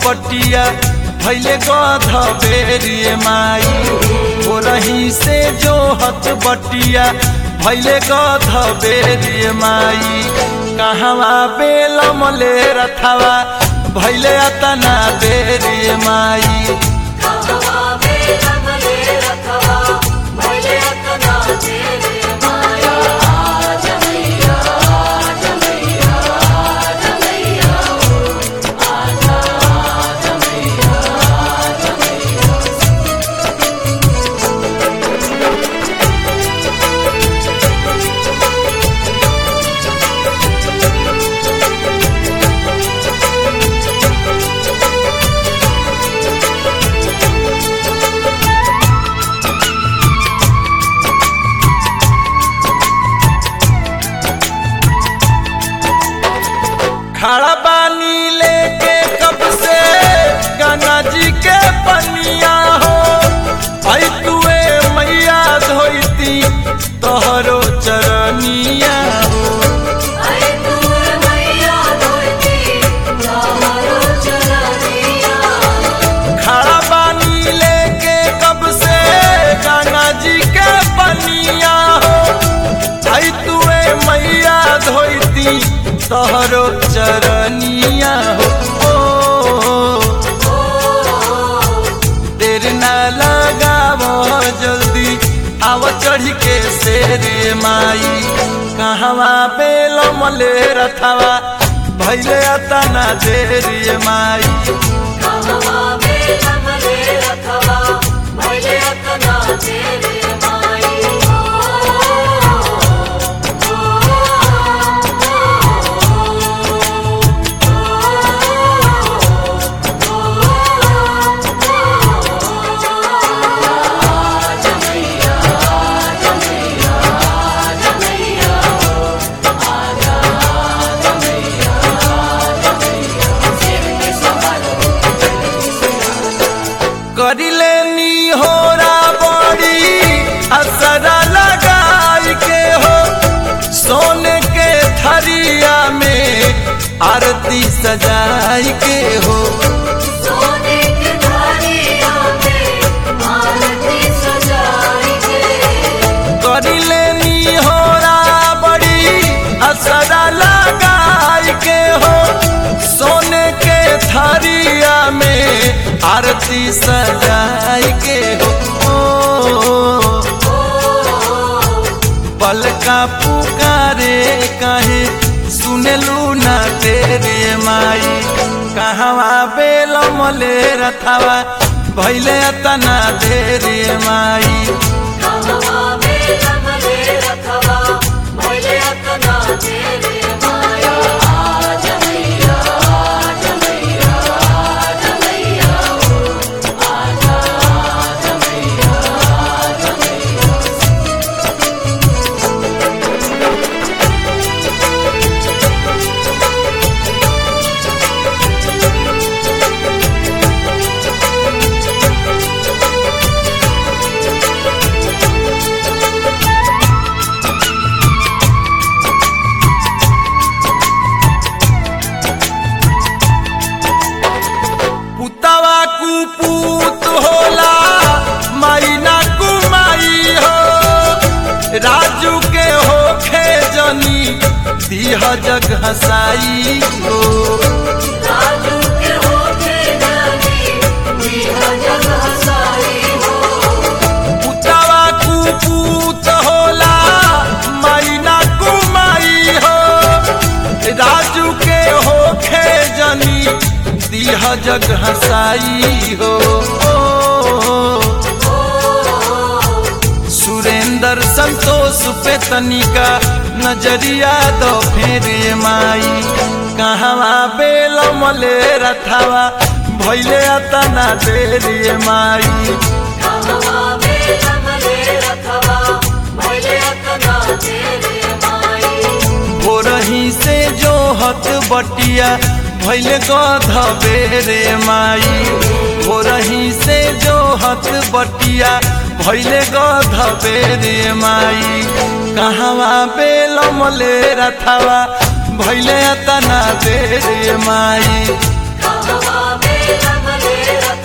बटिया भैले गध बेरिए माई हो रही से जो हत बटिया भैले गध बेरिए माई कहवा बेलम ले रथवा भैले अतना बेरिए माई खड़ा बानी लेके कब से गंगा जी के पनिया हो आई तुए मैया धोती तोहरो चरनिया हो आई तुए मैया धोती तोहरो चरनिया खड़ा बानी लेके कब से गंगा जी के पनिया हो आई तुए मैया धोती तोहरो चरनिया हो देर ना लगावो जल्दी आव चढ़ी के शेरे माई कहवा बेलम ले रथवा भैले अतना देरी माई कहवा बेलम ले रथवा भैले अतना देरी माई करिले नी होरा बड़ी असरा लगाई के हो सोने के थरिया में आरती सजाई के हो सोने के थरिया में आरती सजाई के करिले नी होरा बड़ी असरा लगाई के हो सोने के थरिया में आरती सजाई के हो पलका पुकारे कहे सुनलू ना तेरे माई कहवा बेलम ले रथवा भैले अतना देरी माई कहवा बेलम ले रथवा भैले अतना देरी माई आज मैया आज मैया आज मैया आजा आज मैया आज मैया पुतवा कुपूत होला मैना कुमाई हो राजू के होखे जनी दिह जग हसाई हो राजू के होके जानी दिह जग हसाई हो पुतवा कुपूत होला मैना कुमाई हो राजू के होखे जनी दिह जग हसाई हो सुरेंद्र संतोष पे तनिका नजरिया दो फेरे माई कहवा बेलम ले रथवा भैले अतना देरी माई कहवा बेलम ले रथवा भैले अतना देरी माई भोरही से जो हत बटिया भैले गध बेरे माई भोरही से जो हत बटिया भैले गध बेरे माई कहवा बेलम ले रथवा भैले अतना बेरे माई कहवा में लगले रखवा